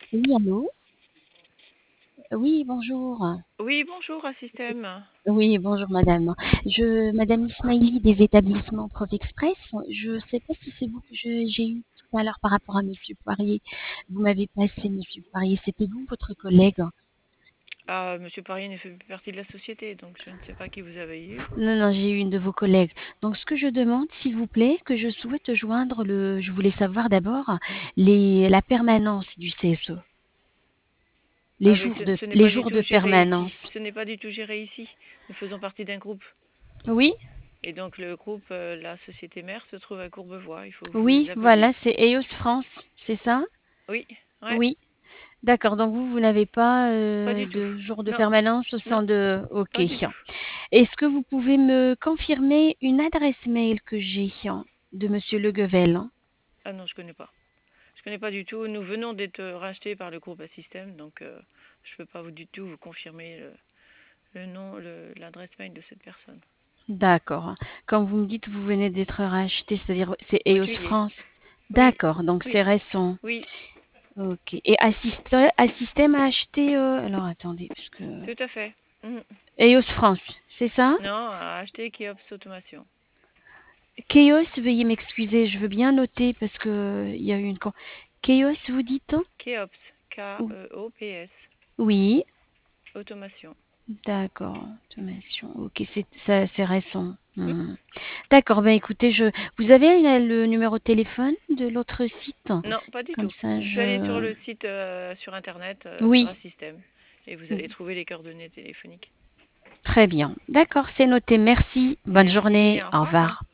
Oui, allô? Oui, bonjour. Oui, bonjour, Assystem. Oui, bonjour madame. Madame Ismaili des établissements Prof Express. Je ne sais pas si c'est vous que j'ai eu tout à l'heure par rapport à Monsieur Poirier. Vous m'avez passé Monsieur Poirier. C'était vous, votre collègue? Ah, Monsieur Parier ne fait plus partie de la société, donc je ne sais pas qui vous avez eu. Non, non, j'ai eu une de vos collègues. Donc, ce que je demande, s'il vous plaît, que je souhaite joindre je voulais savoir d'abord la permanence du CSE, Ah, mais ce n'est les pas du jours tout de géré ici. permanence. Ce n'est pas du tout géré ici. Nous faisons partie d'un groupe. Oui, Et donc le groupe, la société mère, se trouve à Courbevoie. Il faut que vous les oui, voilà, appeliez. c'est EOS France, c'est ça? Oui, ouais, Oui. D'accord, donc vous n'avez pas pas du tout. de jour de Non, permanence au non, sein de... Ok. pas du tout. Est-ce que vous pouvez me confirmer une adresse mail que j'ai de Monsieur Le Guevel? Ah non, je connais pas. Je connais pas du tout. Nous venons d'être rachetés par le groupe Assystem, donc je peux pas du tout vous confirmer le nom, l'adresse mail de cette personne. D'accord. Quand vous me dites vous venez d'être racheté, c'est-à-dire c'est Mois de EOS juillet. France. Oui, D'accord, donc oui, c'est récent. oui, Ok. Et Assystem a acheté... alors attendez, parce que... tout à fait. Mhm. EOS France, c'est ça? Non, à acheter Kiops Automation. Chaos, veuillez m'excuser, je veux bien noter parce que il y a eu une... Chaos, vous dites? Keops, Keops, Oui. Automation. D'accord, automation. Ok, c'est récent. Hmm. D'accord, ben écoutez, vous avez le numéro de téléphone de l'autre site? Non, pas du Comme tout. ça, Vous pouvez aller sur le site, sur Internet, sur Oui, Assystem, et vous allez trouver les coordonnées téléphoniques. très bien. D'accord, c'est noté. Merci. Bonne Merci, journée. au Au revoir. revoir.